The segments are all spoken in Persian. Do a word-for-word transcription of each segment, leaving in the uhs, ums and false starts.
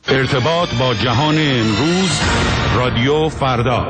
ارتباط با جهان امروز، رادیو فردا.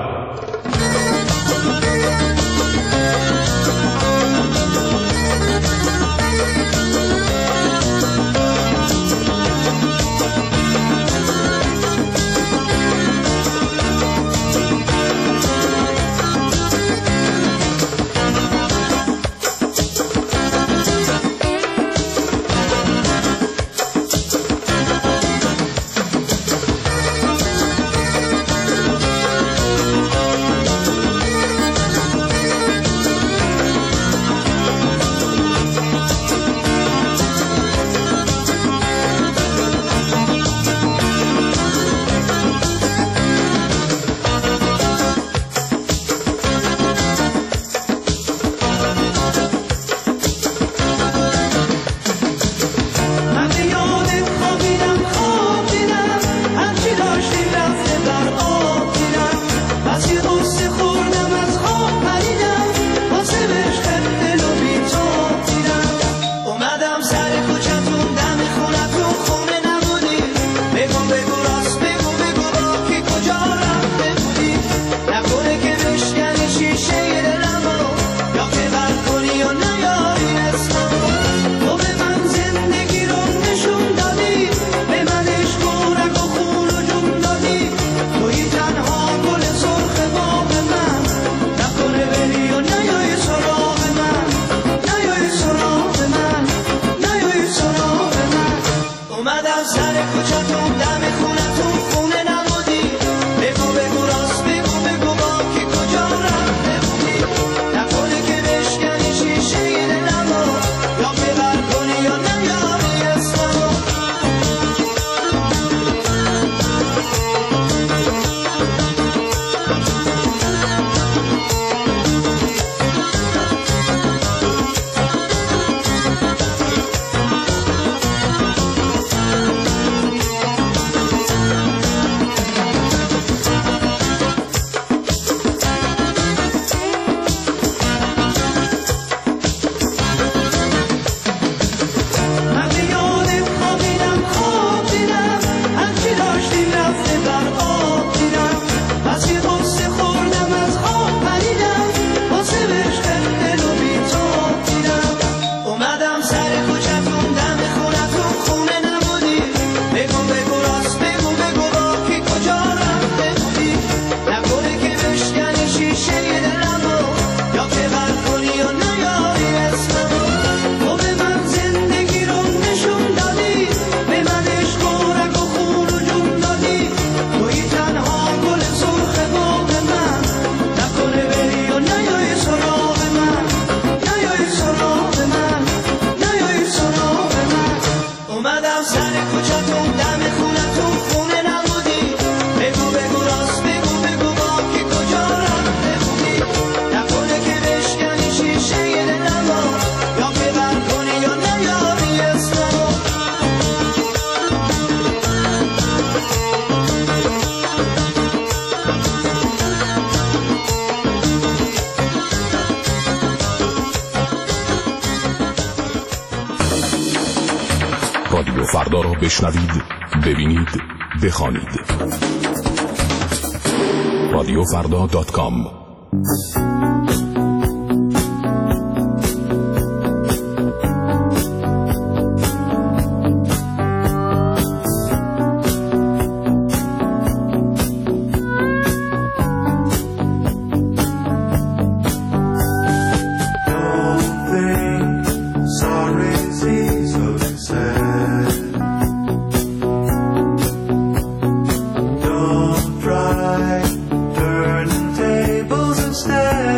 رادیو فردا را بشنوید، ببینید، بخوانید. رادیو فردا دات کام. Turning tables instead.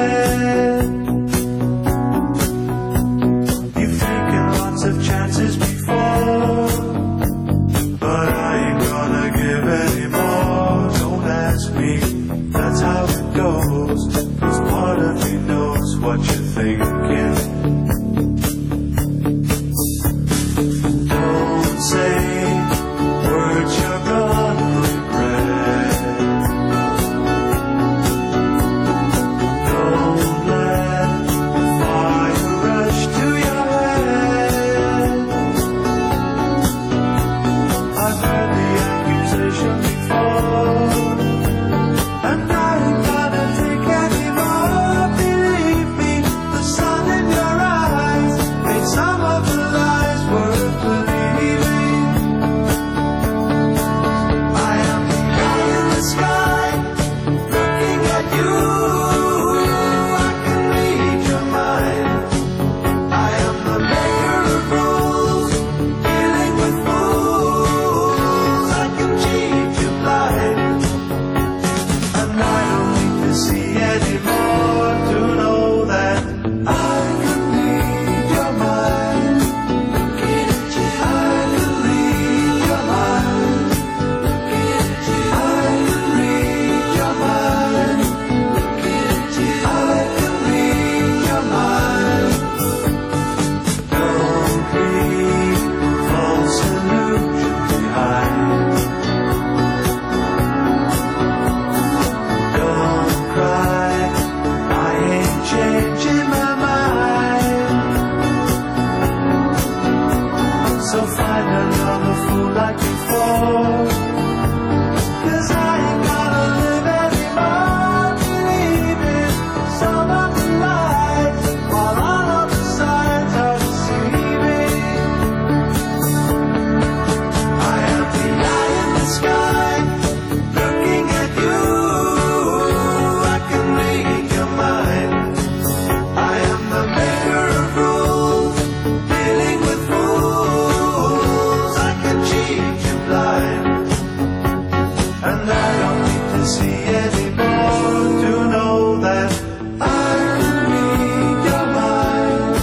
blind, and I don't need to see anymore to know that I can read your mind.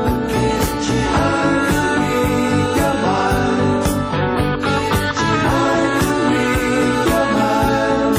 I can read your mind. I can read your mind.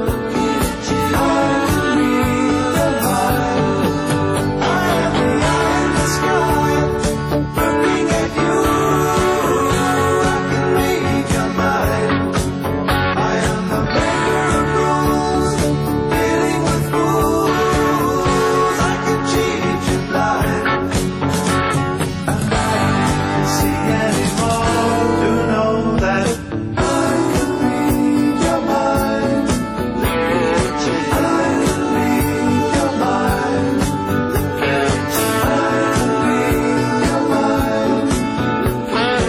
I can read your mind. I am the eye in the sky, looking at you. I can read your mind. I am the maker of rules, dealing with fools. I can cheat you blind, and I don't need to see anymore to know that I can read your mind. I can read your mind. I can read your mind. I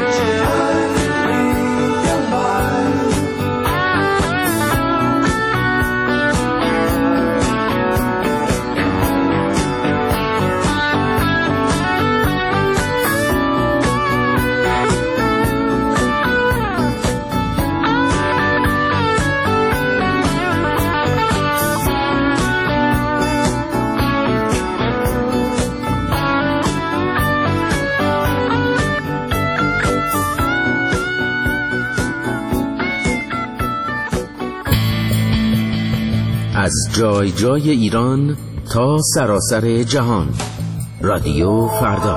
can read your mind. از جای جای ایران تا سراسر جهان، رادیو فردا.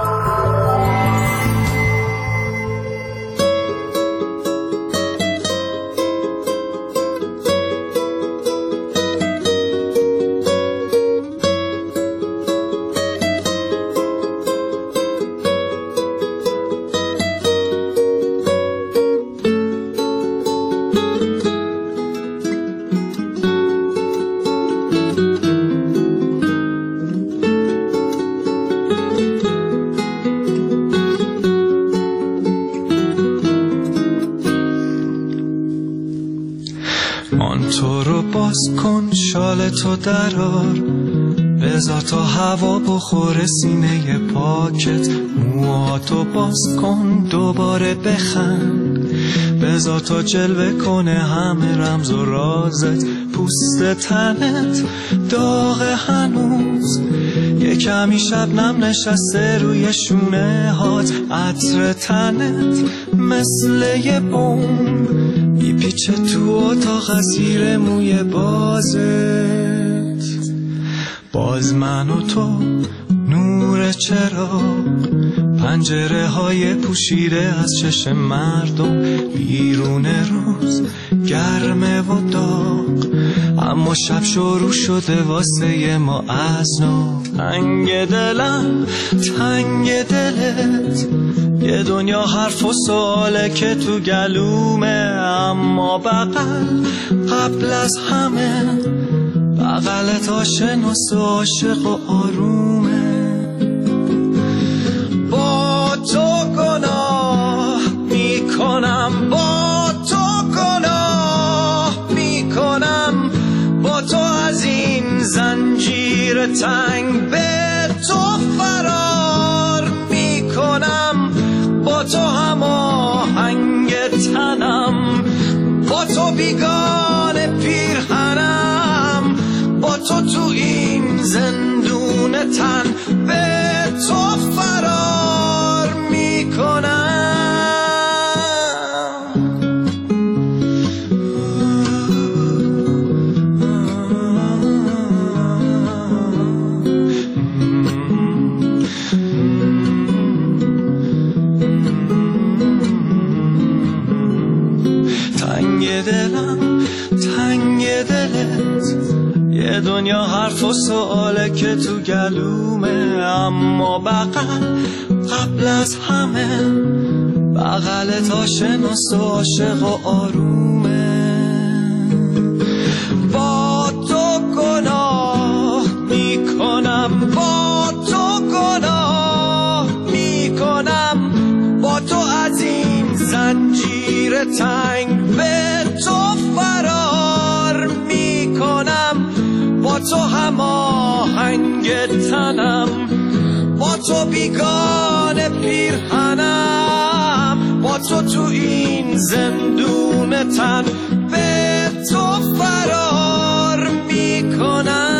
آن تو رو باز کن، شال تو درار، بذار تا هوا بخوره سینه پاکت. موهاتو باز کن، دوباره بخند، بذار تا جلوه کنه همه رمز و رازت. پوست تنت داغ هنوز، یه کمی شبنم نشسته روی شونه هات. عطر تنت مثل یه بوم میپیچه تو اتاق زیر موی بازت. باز من و تو نور چراغ، پنجره های پوشیده از چشم مردم. بیرون روز گرمه و داغ، اما شب شروع شده واسه ما از نو. تنگ دلم تنگ دلت، یه دنیا حرف و سواله که تو گلومه. اما بغل قبل از همه، بغلت آشناس و عاشق و آرومه. با تو گناه میکنم، با تو گناه میکنم، با تو از این زنجیر تنگ به تو فرار میکنم. با تو هماهنگ تنم، با تو بیگانه پیرهنم. با تو تو این زندون تن به تو فرار میکنم. تنگ دلم تنگ دلت، یه دنیا حرف و سواله که تو گلومه. اما بغل قبل از همه، بغلت آشناس و عاشق و آرومه. با تو گناه میکنم، با تو گناه میکنم، با تو از این زنجیر تنگ به تو فرار میکنم. با تو هماهنگ تنم، با تو بیگانه پیرهنم. با تو تو این زندون تن به تو فرار میکنم.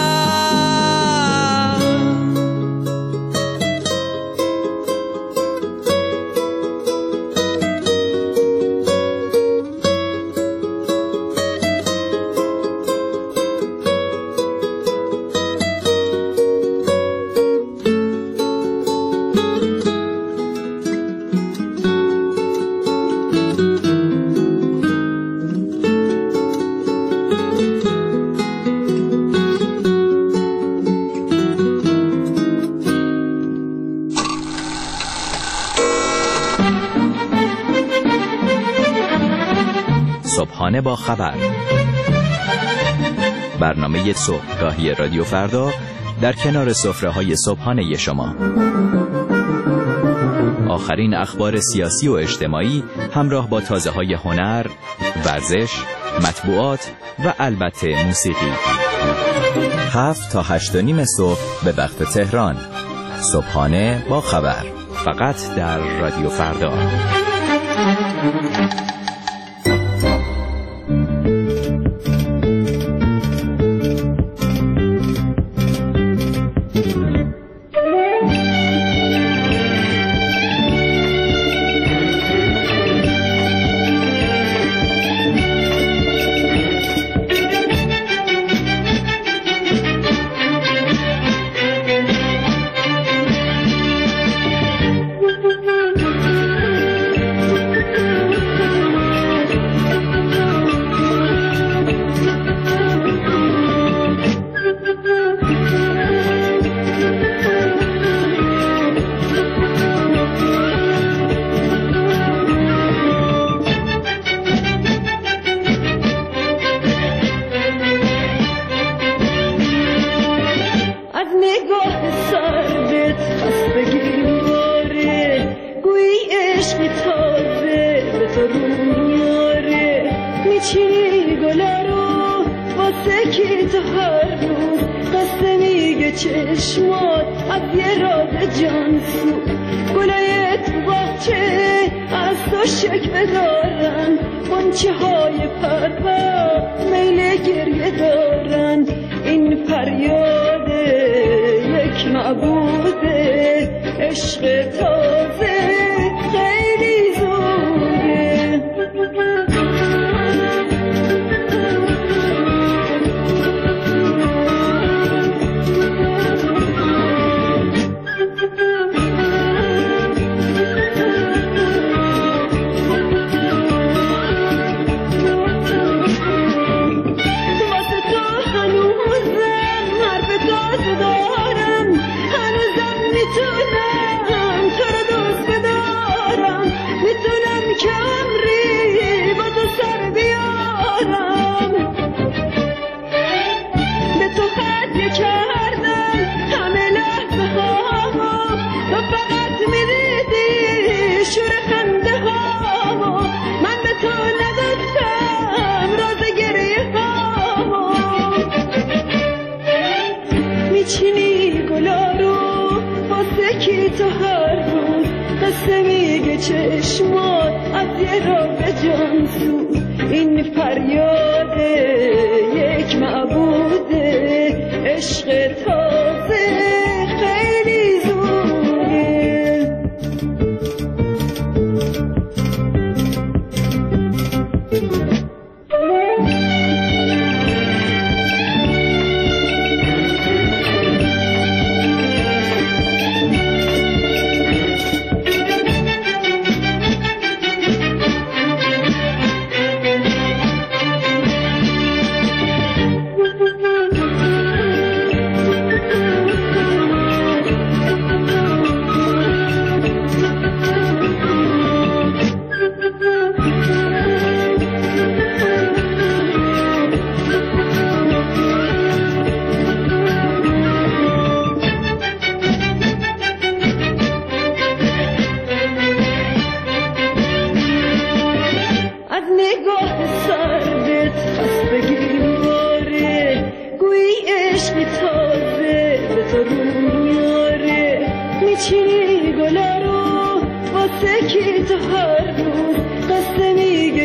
صبحانه با خبر، برنامه صبحگاهی رادیو فردا در کنار سفره‌های صبحانه شما. آخرین اخبار سیاسی و اجتماعی همراه با تازه‌های هنر، ورزش، مطبوعات و البته موسیقی. هفت تا هشت و نیم صبح به وقت تهران. صبحانه با خبر، فقط در رادیو فردا. چشمات از یه راز جانسو گلای تو باغچه از تو شکوه دارن، غنچه های پرپر میل گریه دارن. این فریاد یک معبوده، عشق تازه خیلی زوده. چشمات از یه راه جانسو، این فریاد یک معبوده، عشق تازه خیلی زوده.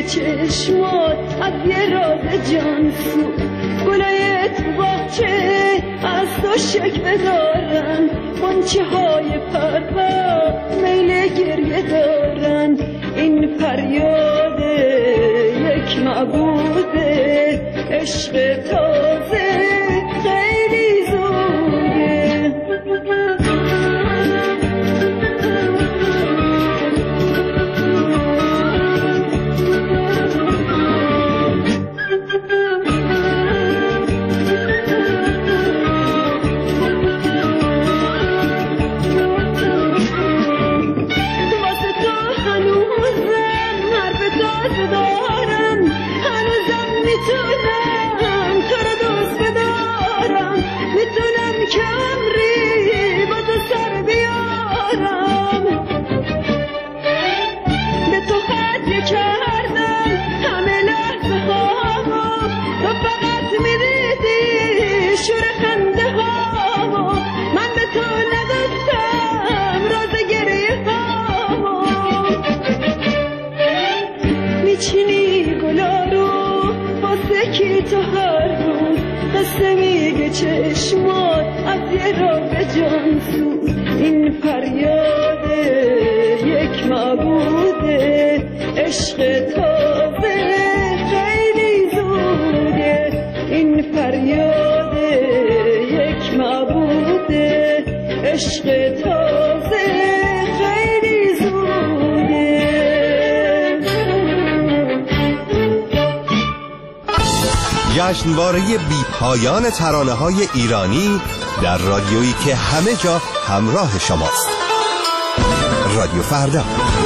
چشمات از یه راز جان سو گلای تو باغچه از تو شکوه دارن غنچه های پرپر میل گریه دارن این فریاد یک معبوده عشق تازه خیلی زوده چشمات از یه راه جان سو این فریاد یک معبوده عشق تازه خیلی زوده این فریاد یک معبوده عشق تازه خیلی زوده جشنواره بی پایان ترانه‌های ایرانی در رادیویی که همه جا همراه شماست. رادیو فردا.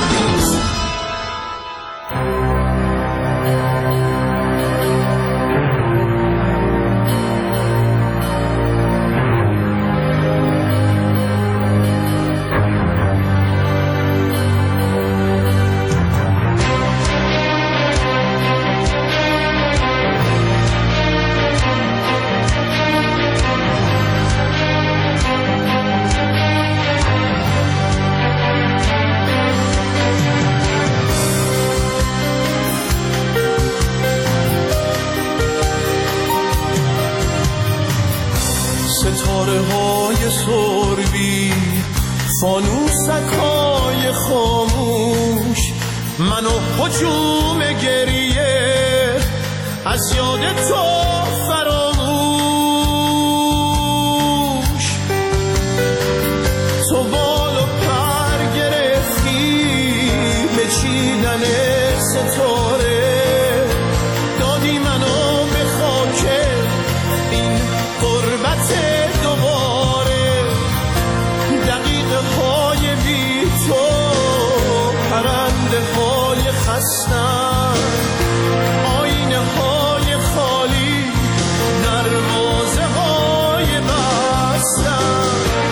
فانوسکای خاموش منو هجوم گریه از یاد تو فراموش تو بال و پر گرفتی به چیدن ستاره دادی منو به خاک این غربت دوباره دقیقه های بی تو پرنده های خستم آینه های خالی دروازه های بستم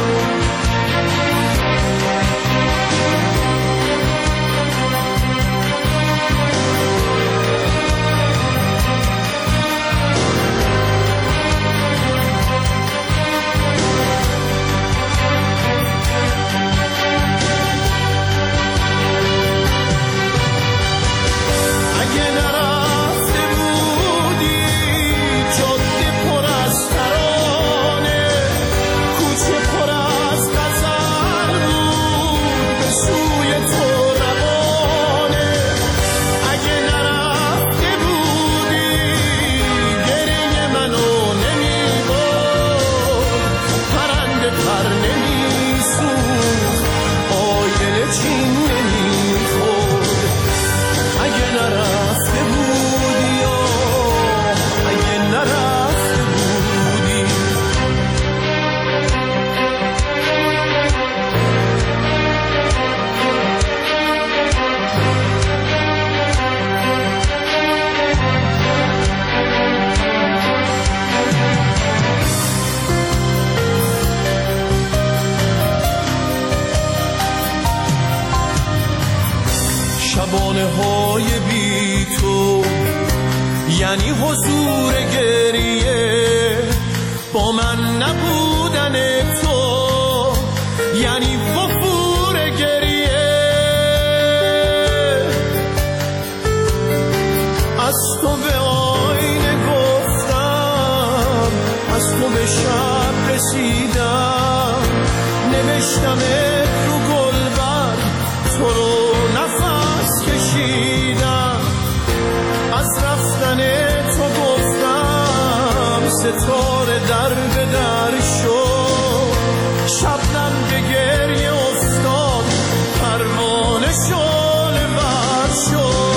شبانه های بی تو یعنی حضور گریه با من نبودن تو یعنی وفور گریه از تو به آینه گفتم، از تو به شب رسیدم، نوشتمت رو گلبر، تو رو نفس کشیدم، از رفتن تو گفتم ستاره در به در شد، شبنم به گریه افتاد، پروانه شعله ور شد.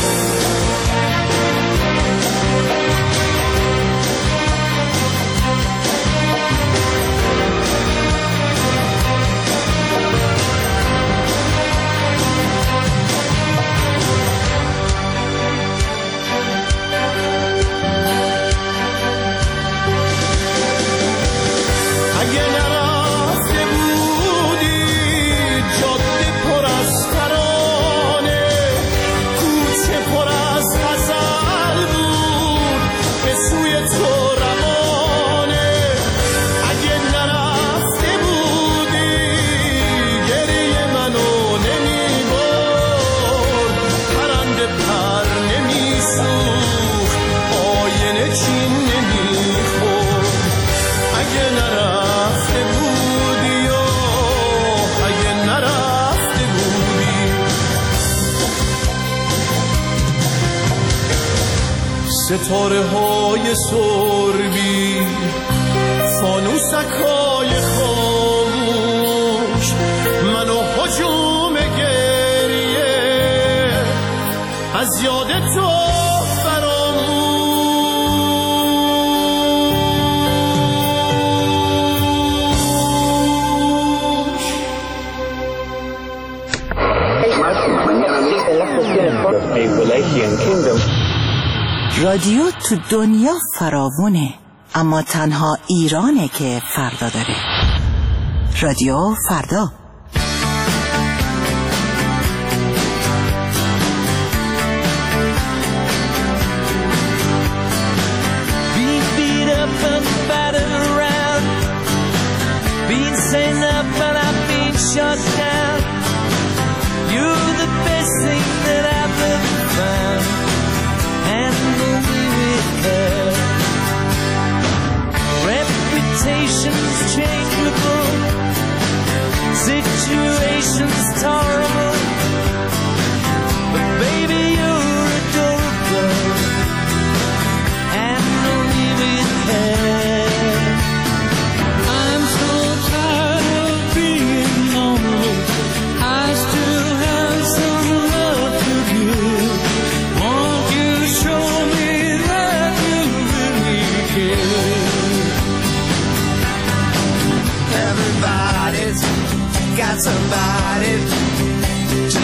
ستاره های سربی، فانوسک های خاموش، منو هجوم گریه از یاد تو رادیو تو دنیا فراوونه، اما تنها ایرانه که فردا داره. رادیو فردا. Situations terrible, but baby you're adorable, and only with her. I'm so tired of being lonely, I still have some love to give. Won't you show me that you really care? Everybody's got somebody to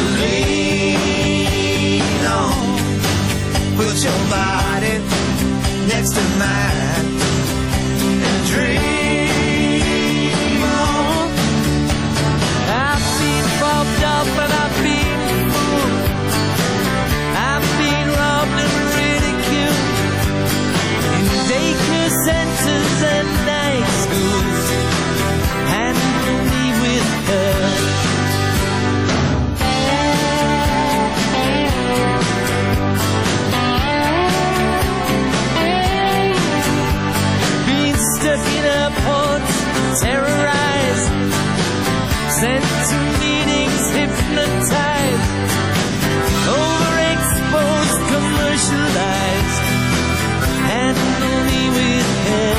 lean on. Put your body next to mine and dream on. I've been bumped up and I've been fooled, I've been robbed and ridiculed in daycare centers and night schools, and only with her. Being stuck in a port, terrorized, sent to meetings, hypnotized, overexposed, commercialized, and only with her.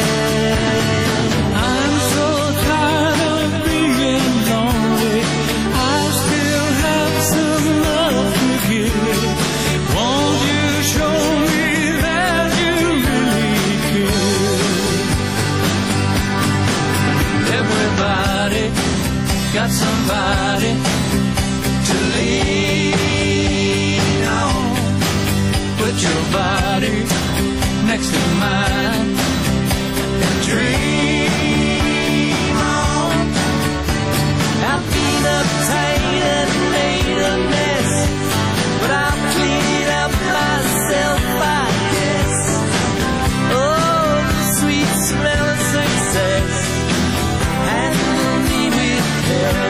I'm so tired of being lonely, I still have some love to give. Won't you show me that you really care? Everybody got somebody to lean on. Put your body next to mine and dream on. I've been uptight and made a mess, but I'll clean it up myself, I guess. Oh, the sweet smell of success, and only with her.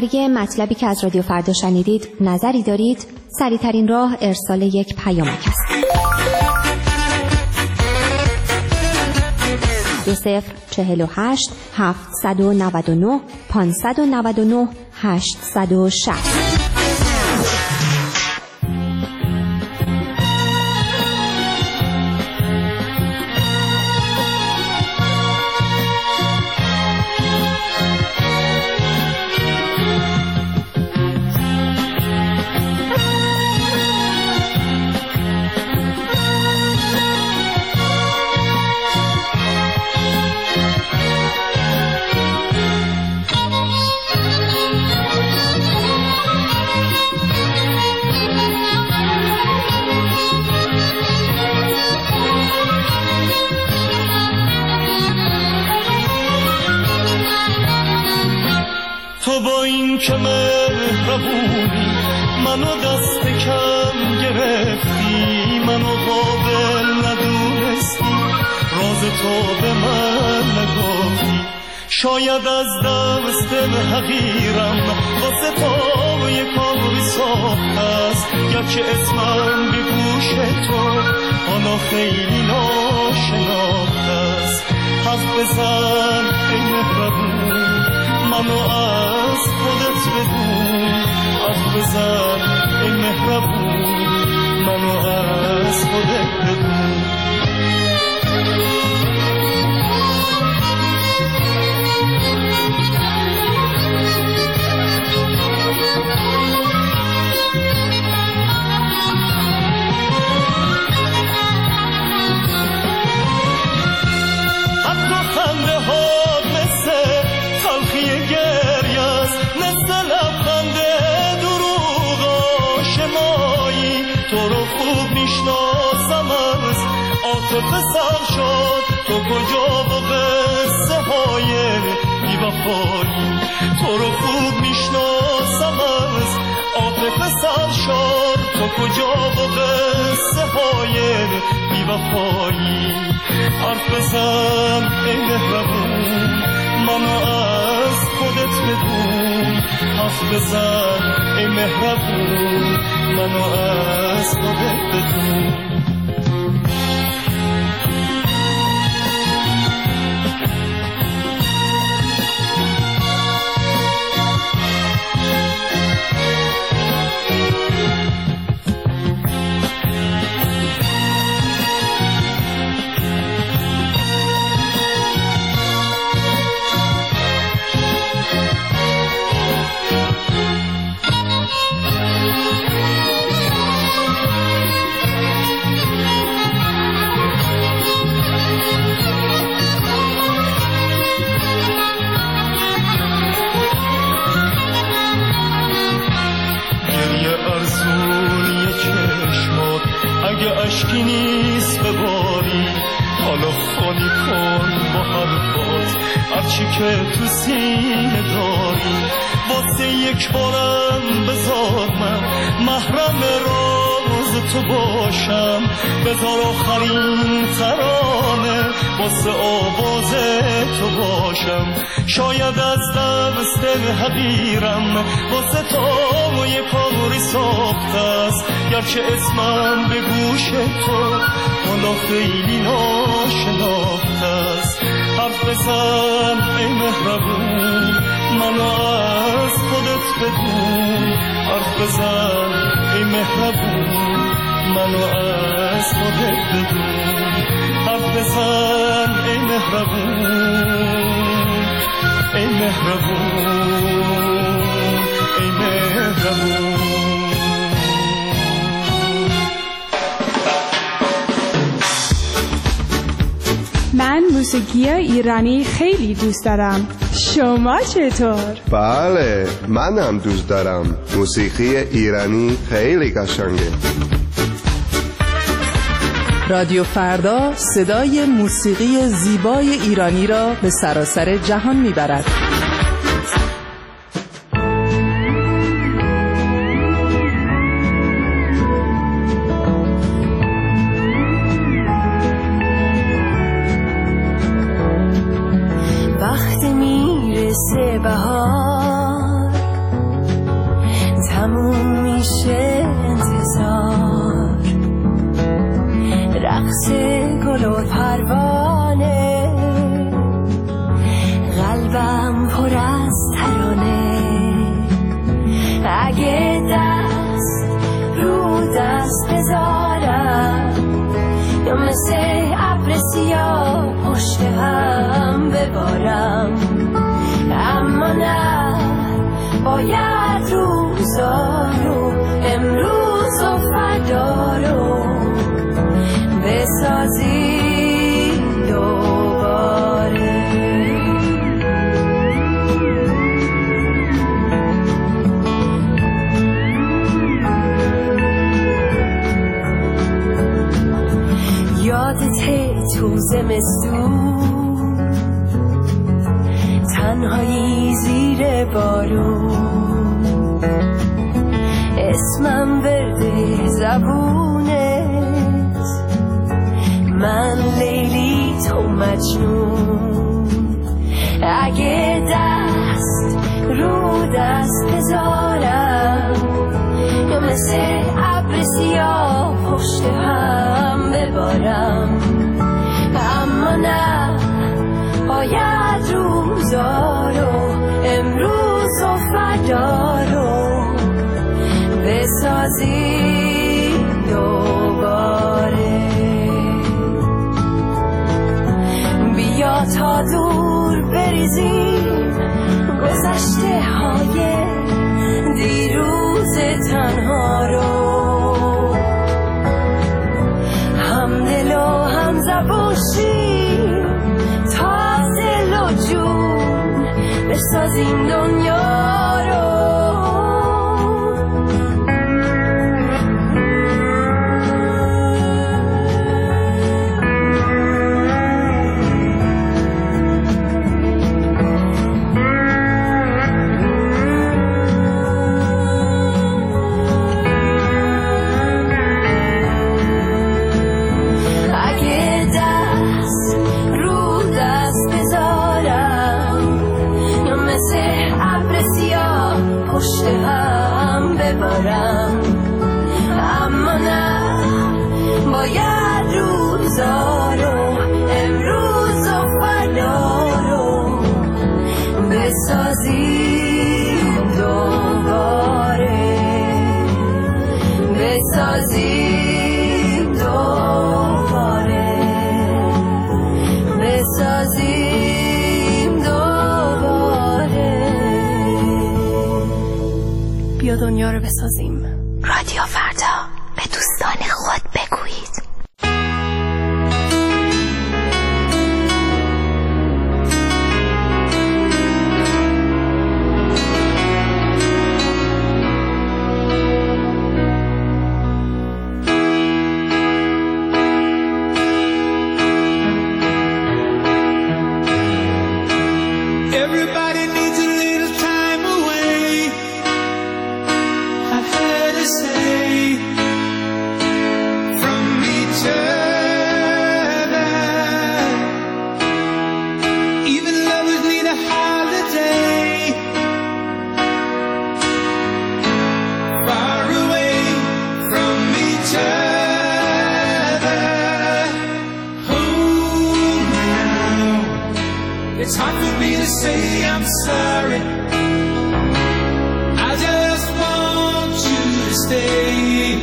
درباره مطلبی که از رادیو فردا شنیدید نظری دارید؟ سریع‌ترین راه ارسال یک پیامک است. دو صفر چهل و هشت هفتصد و نود و نه پانصد و نود و نه هشتصد و شصت. تو با این که مهربونی منو دست کم گرفتی، منو قابل ندونستی، راز تو به من نگفتی. شاید از دست حقیرم واسه تو یک کاری ساخت است، گرچه اسمم به گوش تو حالا خیلی ناشناخت است. حرف بزن ای مهربون، منو از خودت بدون. حرف بزن ای مهربون، منو از خودت بدون. عاطفه سر شد تو کجا با قصه های بی‌وفایی. تو رو خوب میشناسم از عاطفه سر شد تو کجا با قصه های بی‌وفایی. حرف بزن ای مهربون، منو از خودت بدون. حرف بزن ای مهربون، منو از خودت بدون. اگه اشکی نیست بباری، حالا خالی کن با حرفات هرچی که تو سینه داری. واسه یک بارم بذار من محرم راز تو باشم، بذار آخرین ترانه واسه آواز تو باشم. شاید از دست حقیرم واسه تو یک کاری ساخت است، گرچه اسمم به گوش تو حالا خیلی ناشناخت است. حرف بزن ای مهربون، منو از خودت بدون. حرف بزن ای مهربون، منو از خودت بدون. حرف بزن ای مهربون، ای مهربون، ای مهربون. من موسیقی ایرانی خیلی دوست دارم. شما چطور؟ بله، من هم دوست دارم. موسیقی ایرانی خیلی قشنگه. رادیو فردا صدای موسیقی زیبای ایرانی را به سراسر جهان میبرد. وقتی میرسه بهار مثل گل و پروانه، قلبم پر از ترانه. اگه دست رو دست بذارم یا مثل ابر سیاه پشت هم ببارم، اما نه، باید روزا رو امروز و فردا رو بسازی دوباره. یادته تو زمستون تنهایی زیر بارون، اسمم ورده زبونت، من لیلی تو مجنون. اگه دست رو دست بذارم یا مثل ابر سیاه پشت هم ببارم، اما نه، باید روزا رو امروز و فردا رو بسازی دوباره. بیا تا دور بریزیم گذشته های دیروز تنها رو، هم دل و هم زبون شیم تا دل و جون بسازیم دنیا رو. پشت هم ببارم، اما نه، باید روزا رو امروز و فردا رو بسازیم دوباره، بسازیم دوباره، بسازیم دوباره. بیا دنیا رو بسازیم. رادیو فردا، به دوستان خود بگویید. It's hard for me to say I'm sorry. I just want you to stay.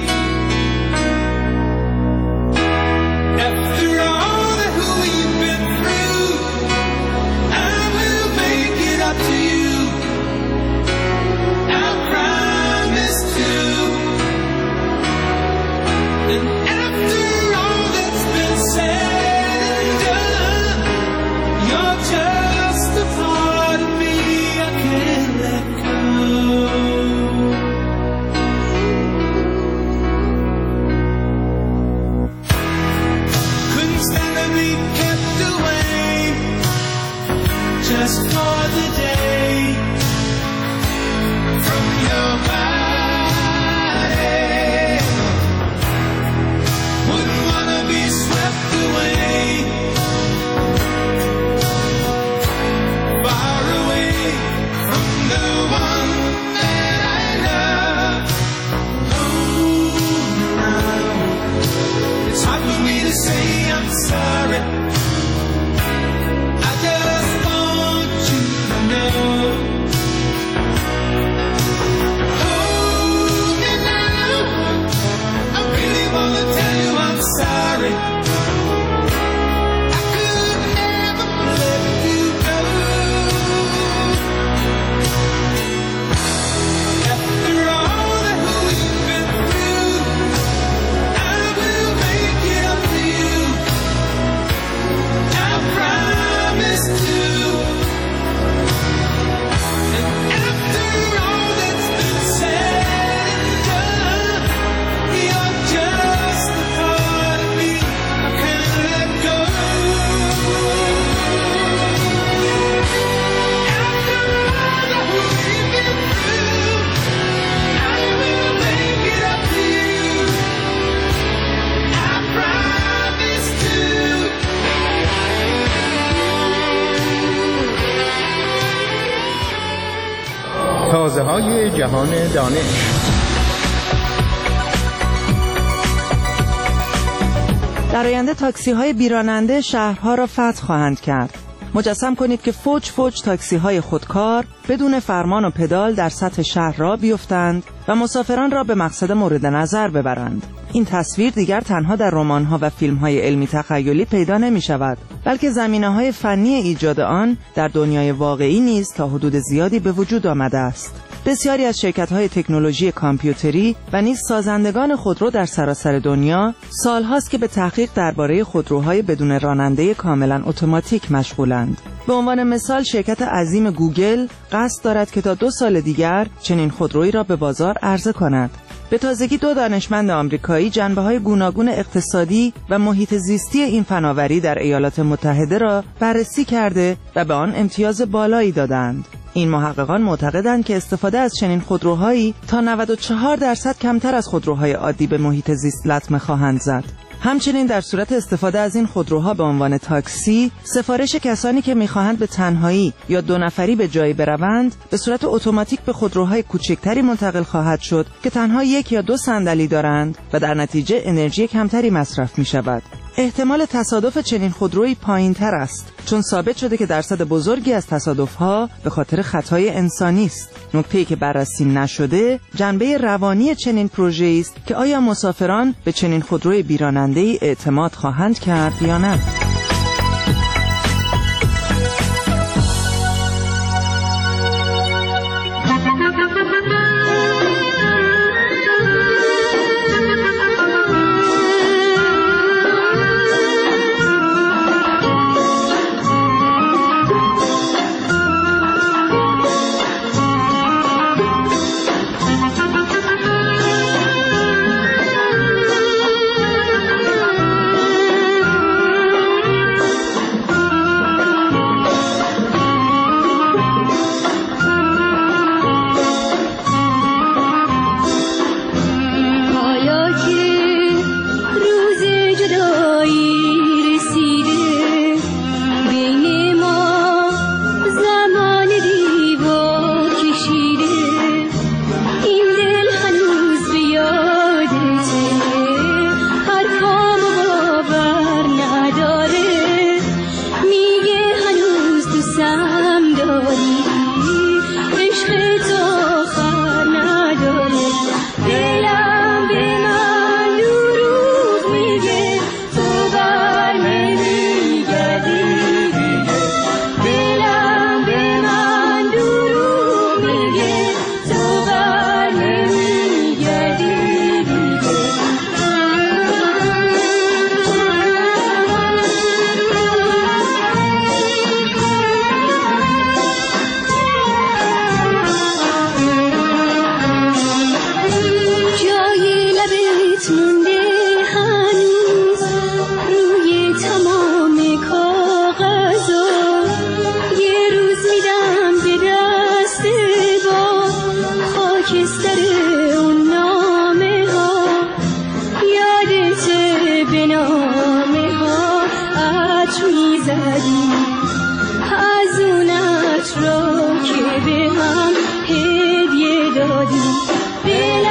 After all that who you've been through, I will make it up to you. I promise to. And after all that's been said and done, you're just a part of me I can't let go. I'm sorry. I just want you to know. Hold me now. I really want to tell you I'm sorry. I could never let you go. After all that we've been through, I will make it up to you. I promise to. And after all that's been said and done, you're just a part of me I can't let go. After all that we've been through, I will make it up to you. I promise to. تازه های جهان دانش. در آینده تاکسی های بیراننده شهرها را فتح خواهند کرد. مجسم کنید که فوج فوج تاکسی های خودکار بدون فرمان و پدال در سطح شهر را بیفتند و مسافران را به مقصد مورد نظر ببرند. این تصویر دیگر تنها در رمان‌ها و فیلم‌های علمی تخیلی پیدا نمی‌شود، بلکه زمینه‌های فنی ایجاد آن در دنیای واقعی نیز تا حدود زیادی به وجود آمده است. بسیاری از شرکت‌های تکنولوژی کامپیوتری و نیز سازندگان خودرو در سراسر دنیا سال‌هاست که به تحقیق درباره خودروهای بدون راننده کاملاً اتوماتیک مشغولند. به عنوان مثال شرکت عظیم گوگل قصد دارد که تا دو سال دیگر چنین خودرویی را به بازار عرضه کند. به تازگی دو دانشمند آمریکایی جنبه‌های گوناگون اقتصادی و محیط زیستی این فناوری در ایالات متحده را بررسی کرده و به آن امتیاز بالایی دادند. این محققان معتقدند که استفاده از چنین خودروهایی تا نود و چهار درصد کمتر از خودروهای عادی به محیط زیست لطمه خواهند زد. همچنین در صورت استفاده از این خودروها به عنوان تاکسی، سفارش کسانی که می‌خواهند به تنهایی یا دو نفری به جایی بروند، به صورت اتوماتیک به خودروهای کوچکتری منتقل خواهد شد که تنها یک یا دو صندلی دارند و در نتیجه انرژی کمتری مصرف می‌شود. احتمال تصادف چنین خودرویی پایین‌تر است، چون ثابت شده که درصد بزرگی از تصادف‌ها به خاطر خطای انسانی است. نکته‌ای که بررسی نشده، جنبه روانی چنین پروژه‌ای است که آیا مسافران به چنین خودروی بیراننده‌ای اعتماد خواهند کرد یا نه.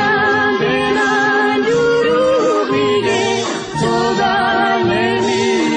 دلم به من دروغ میگه تو بر نمیگردی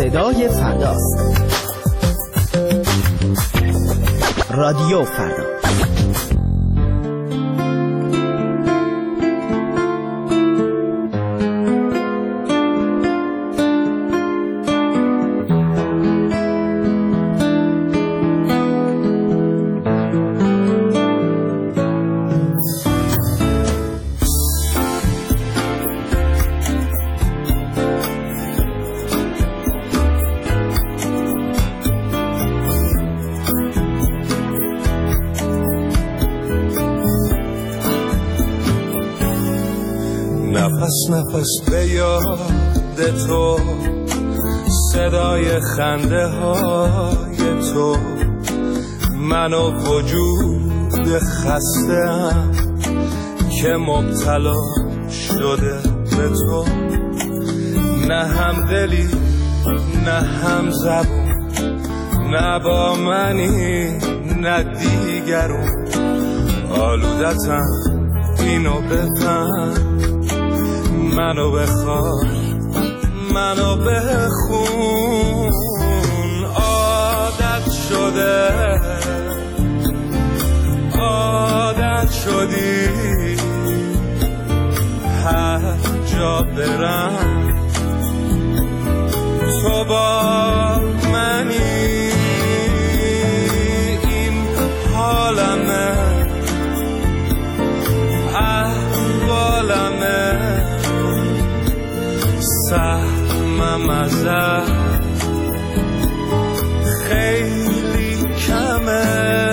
صدای فرداست. رادیو فردا. نفس نفس به یاد تو، صدای خنده های تو، من و وجود خسته‌ام که مبتلا شده به تو. نه هم دلی نه هم زبون، نه با منی نه دیگرون. آلودتم اینو بفهم، منو بخواد منو بخون. عادت شده عادت شدی، هر جا برم تو با منی. این حالمه احوالمه، سهمم ازت خیلی کمه.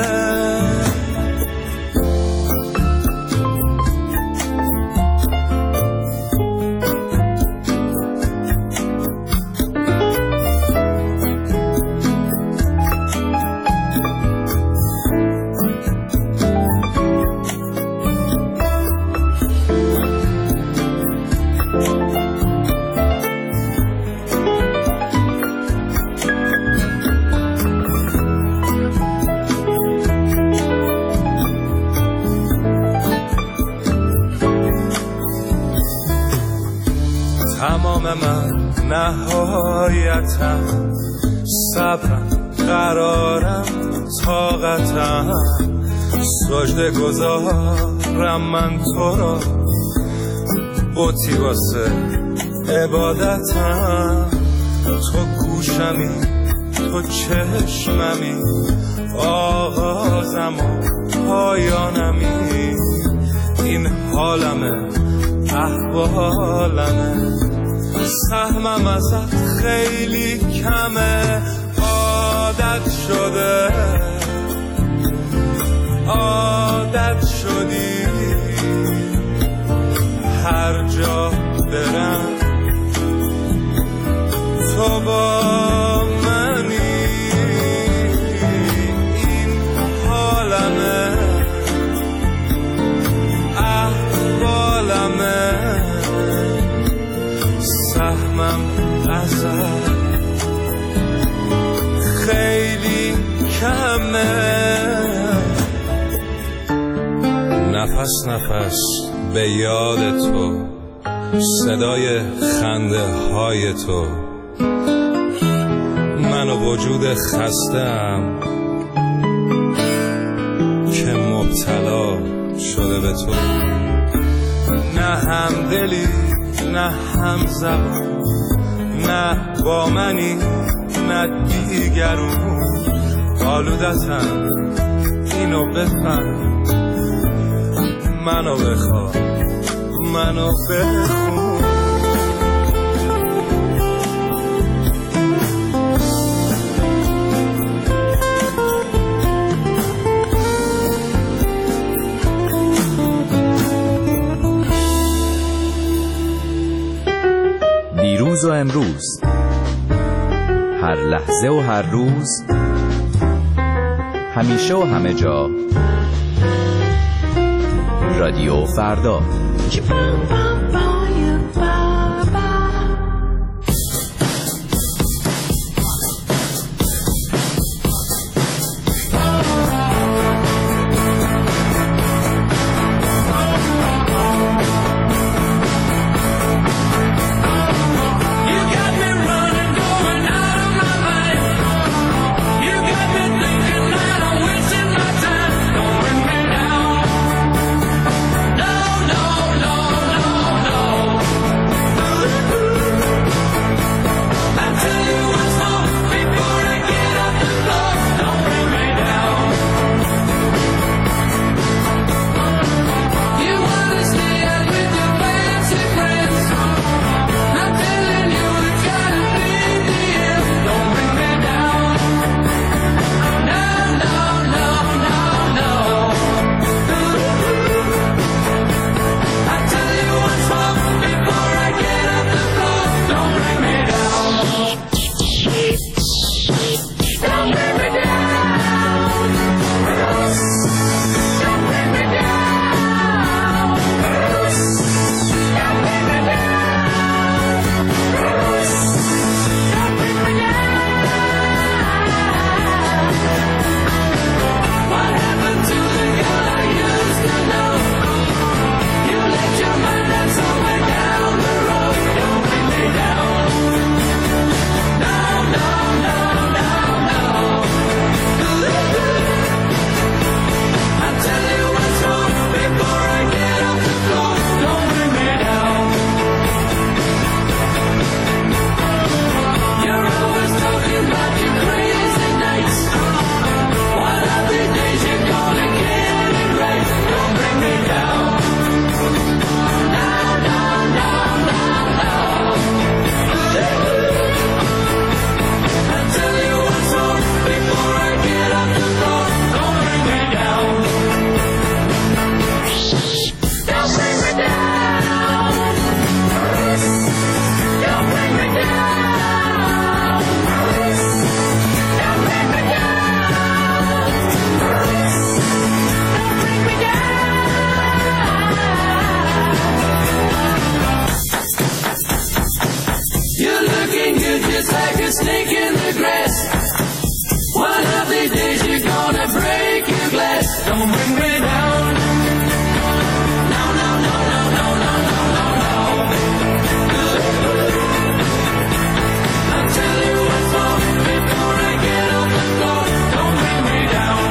تمام من نهایتم، صبرم قرارم طاقتم، سجده گذارم من تو را، بوتی واسه عبادتم. تو گوشمی تو چشممی، آغازم و پایانمی. این حالمه احوالمه، سهمم ازت خیلی کمه. عادت شده عادت شدی، هر جا برم تو با منی. این حالمه احوالمه، سهمم ازت خیلی کمه. نفس نفس به یاد تو، صدای خنده های تو، من و وجود خسته‌ام که مبتلا شده به تو. نه هم دلی نه هم زبان، نه با منی نه دیگرون. آلودتم اینو بفهم، منو بخواه منو بخون. دیروز و امروز، هر لحظه و هر روز، همیشه و همه جا. رادیو فردا. You got me running, going out. Don't bring me down. No, no, no, no, no, no, no, no, no. I'll tell you what's wrong before I get off the floor. Don't bring me down.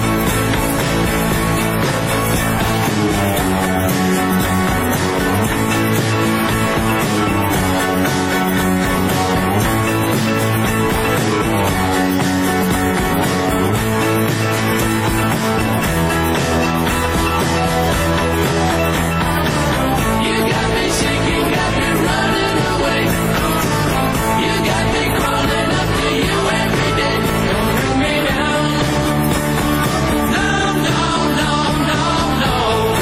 You got me shaking, got me running away. You got me crawling up to you every day. Don't bring me down. No, no, no, no, no.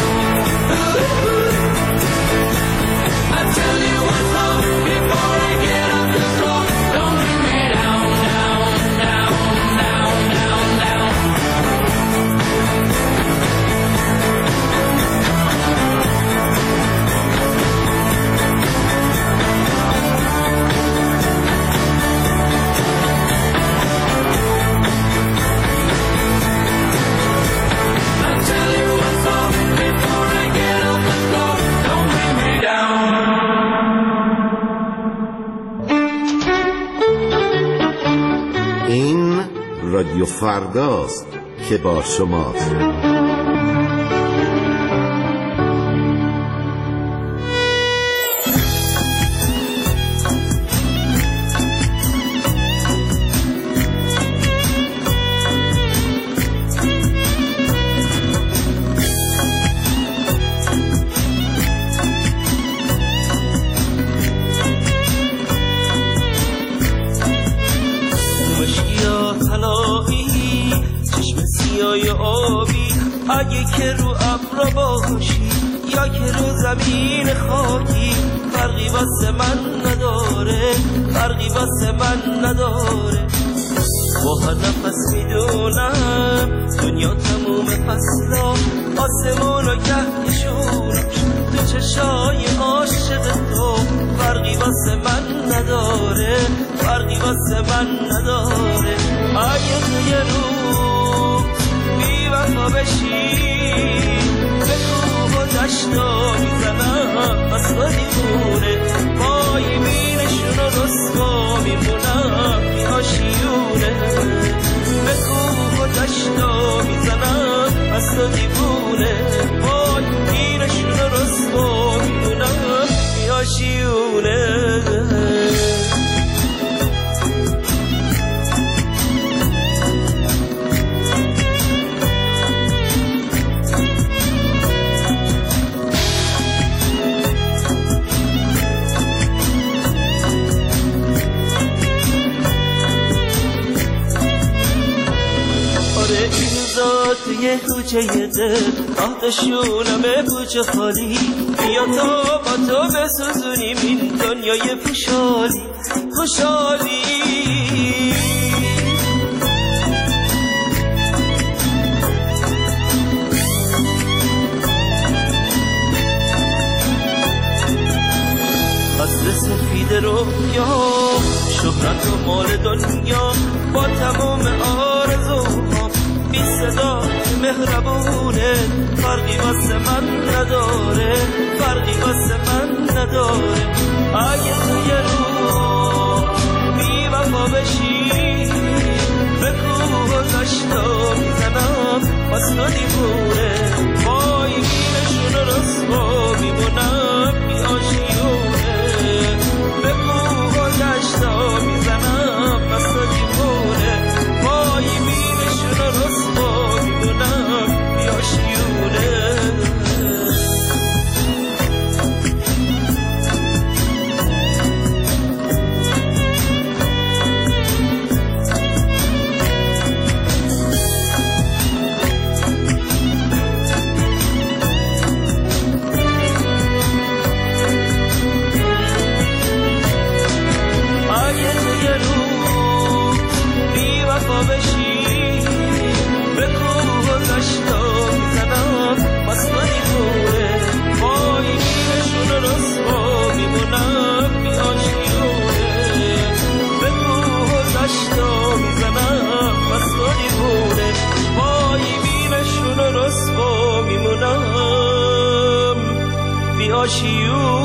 I tell you what's wrong before I get off the floor. Don't bring me down, down, down, down, down, down. I tell you what's wrong before I get off the floor. Don't bring me down. این رادیو فرداست که با شماست. مشکیا طلایی چشم سیای آبی اگه که رو ابر باشی یا که رو زمین خاکی فرقی واسه من نداره فرقی واسه من نداره با هر نفس میدونم دنیا تموم فصلا آسمون و کهکشونش تو چشای عاشق تو فرقی واسه من نداره فرقی واسه من نداره اگه تو یه رو بی وفا بشی به کوه و دشتا میزنم از تو دیوونه پای بینشون و رسوا میمونم بیاشیونه به کوه و دشتا میزنم از تو دیوونه پای بینشون و رسوا میمونم بیاشیونه توی کوچه دل آتشونم بوچه خالی بیا تا با تو بسوزونیم این دنیای خوشحالی خوشحالی قصد سفید رویا شهرت و مال دنیا با تمام آرزوها بی صدا مهربونه فرقی واسه من نداره فرقی واسه من نداره اگه تو یه رو بی وفا بشی به کوه و دشتا میزنم از تو دیوونه پای بینشون و رسوا میمونم بی آشیونه به کوه و دشتا میزنم از تو دیوونه پای بینشون و رسوا میمونم بی آشیونه باشی و